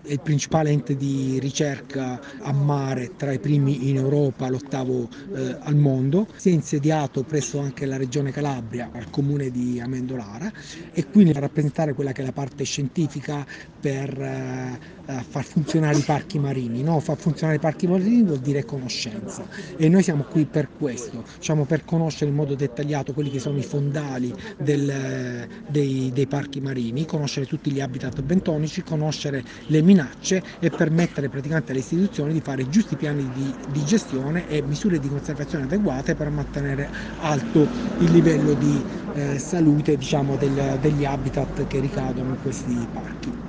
è il principale ente di ricerca a mare, tra i primi in Europa, l'ottavo al mondo. Si è insediato presso anche la regione Calabria, al comune di Amendolara, e quindi a rappresentare quella che è la parte scientifica per far funzionare i parchi marini. No? Far funzionare i parchi marini vuol dire conoscenza, e noi siamo qui per questo, diciamo, per conoscere in modo dettagliato quelli che sono i fondali dei parchi marini, conoscere tutti gli habitat bentonici, conoscere le minacce e permettere praticamente alle istituzioni di fare giusti piani di gestione e misure di conservazione adeguate per mantenere alto il livello di salute, diciamo, degli habitat che ricadono in questi parchi.